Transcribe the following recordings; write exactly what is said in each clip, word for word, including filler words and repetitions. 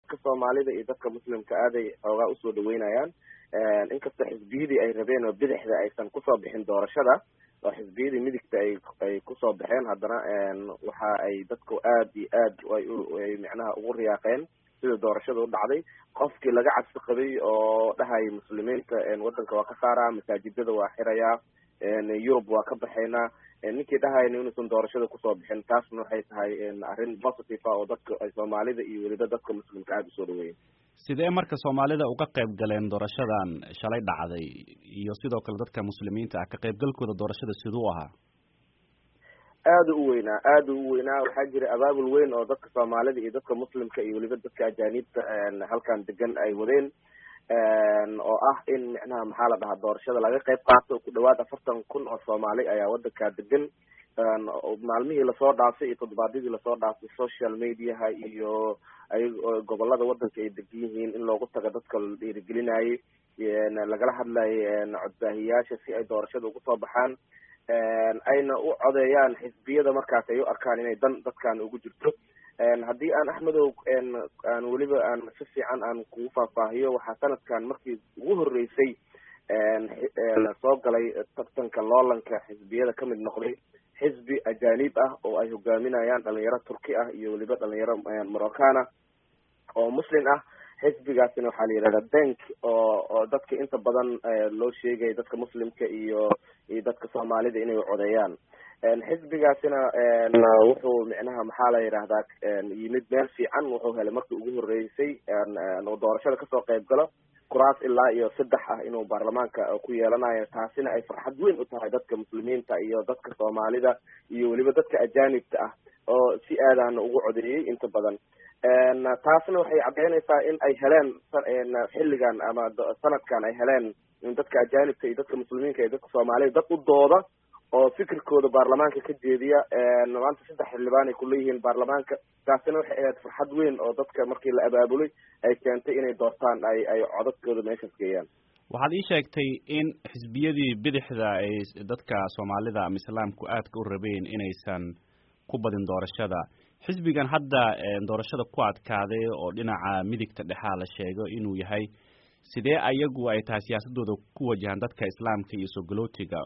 dadka Soomaalida iyo dadka Muslimka aaday xoogaa usoo dhaweynayaan inkasta xisbiyadii ay rabeen oo bidixda aysan kusoo bixin doorashada oo xisbiyadii midigta ay ay kusoo baxeen haddana waxa ay dadku aad iyo aad ay macnaha ugu riyaaqeen sida doorashada u dhacday qofkii laga cabsi qabay oo dhahay muslimiinta wadanka waa ka saaraa masaajidada waa xirayaa Yurub waa ka baxaynaa ninkii dhahay inuusan doorashada kusoo bixin taasna waxay tahay arrin positive ah oo dadka ay Soomaalida iyo weliba dadka Muslimka aad u soo dhaweeyeen sidee marka Soomaalida uga qayb galeen doorashadan shalay dhacday iyo sidoo kale dadka muslimiinta ah ka qaybgalkooda doorashada sidoo ahaa aad u weynaa aad u weynaa waxaa jira abaabul weyn oo dadka Soomaalida iyo dadka Muslimka iyo weliba dadka ajaanibta halkan degan ay wadeen oo ah in macnaha maxaa la dhahaa doorashada laga qayb qaato ku dhawaad afartan kun oo Soomaali ayaa wadanka degan maalmihii lasoo dhaafay iyo toddobaadadii lasoo dhaafay social mediaha iyo ay gobolada wadanka ay degan yihiin in loogu tago dadka la dhiirigelinayay lagala hadlayay codbaahiyaasha si ay doorashada ugu soo baxaan ayna u codeeyaan xisbiyada markaas ay u arkaan inay dan dadkan ugu jirto haddii aan Axmedow aan weliba aan si fiican aan kugu faahfaahiyo waxaa sanadkan markii ugu horeysay soo galay tartanka loolanka xisbiyada ka mid noqday xisbi ajaanib ah oo ay hogaaminayaan dhalinyaro Turki ah iyo weliba dhalinyaro Maroccan oo Muslim ah xisbigaasina waxaa la yidhahdaa Denk oo oo dadka inta badan loo sheegay dadka Muslimka iyo iyo dadka Soomaalida inay codeeyaan xisbigaasina wuxuu macnaha maxaa la yiraahdaa yimid meel fiican wuxuu helay markii ugu horeysay oo doorashada kasoo qayb galo kuraas ilaa iyo saddex ah inuu baarlamaanka ku yeelanayo taasina ay farxad weyn u tahay dadka muslimiinta iyo dadka Soomaalida iyo weliba dadka ajaanibta ah oo si aadaan ugu codeeyay inta badan taasna waxay cadeynaysaa in ay heleen xilligan ama sanadkan ay heleen in dadka ajaanibta iyo dadka muslimiinta iyo dadka Soomaalida dad u dooda oo fikirkooda baarlamaanka ka jeediya maanta saddex xildhibaan ay ku leeyihiin baarlamaanka taasina waxay ahayd farxad weyn oo dadka markii la abaabulay ay keentay inay doortaan ay ay codadkooda meeshaas geeyaan waxaad ii sheegtay in xisbiyadii bidixda ay dadka Soomaalida ama Islaamku aadka u rabeen inaysan ku badin doorashada xisbigan hadda doorashada ku adkaaday oo dhinaca midigta dhexa la sheego inuu yahay sidee ayagu ay tahay siyaasadooda ku wajahan dadka Islaamka iyo Soogalootiga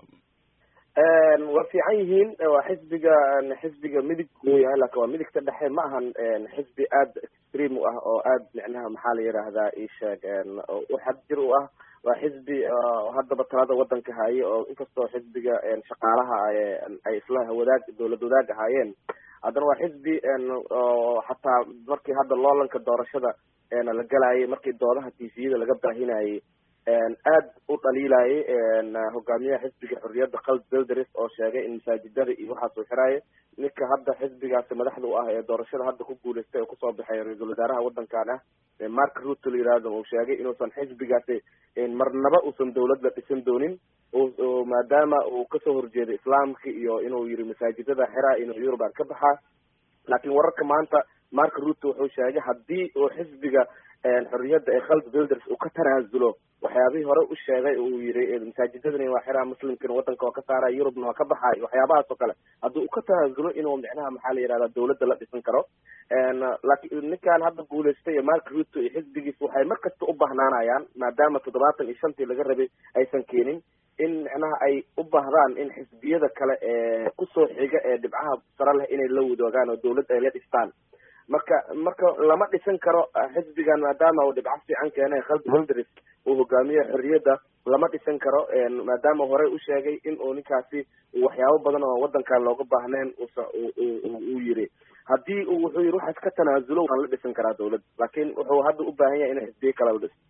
waa fiican yihiin waa xisbiga xisbiga midig uu yahay laakiin waa midigta dhexe ma ahan xisbi aad extreme u ah oo aad macnaha maxaa la yiraahdaa isheeg oo xad jir u ah waa xisbi haddaba talada wadanka haaye oo inkastoo xisbiga shaqaalaha ay isla wadaag dowlad wadaag ahaayeen haddana waa xisbi oo xataa markii hadda loolanka doorashada la galayay markii doodaha T V-da laga baahinayay aad u dhaliilayay hogaamiyaha xisbiga xorriyadda Khalid Belderis oo sheegay in masaajidada iyo waxaas uu xiraayay ninka hadda xisbigaasi madaxda u ah ee doorashada hadda ku guuleystay oo kusoo baxay ra'iisul wasaaraha wadankan ah Mark Rutte la yiraahdo uu sheegay inuusan xisbigaasi marnaba uusan dowladda dhisan doonin oo maadaama uu kasoo horjeeday islaamka iyo inuu yiri masaajidada xiraa inuu Yurub ka baxaa laakiin wararka maanta Mark Rutte wuxuu sheegay haddii uu xisbiga xorriyadda ee Khalid Belderis uu ka tanaasulo waxyaabihii hore u sheegay uu yiri masaajidadani waa xiraa muslimkana wadanka waa ka saaraa Yurubna waa ka baxay waxyaabahaas oo kale haddii uu ka tanaasulo inuu macnaha maxaa la yiraahdaa dowladda la dhisan karo laakiin ninkan hadda guuleystay Mark Rutte iyo xisbigiisa waxay markasta u bahnaanayaan maadaama toddobaatan iyo shantii laga rabay aysan keenin in macnaha ay u baahdaan in xisbiyada kale ee kusoo xiga ee dhibcaha sare leh inay la wadaagaan oo dowladda ay la dhistaan marka marka lama dhisan karo xisbigan maadaama uu dhibco fiican keenay Khalid Belderis uu hogaamiye xorriyadda lama dhisan karo maadaama hore u sheegay in uu ninkaasi waxyaabo badan oo wadankan looga baahneen uu yiri haddii uu wuxuu yiri waxaas ka tanaasulo waan la dhisan karaa dowladda laakiin wuxuu hadda u baahan yahay in xisbiye kale la dhiso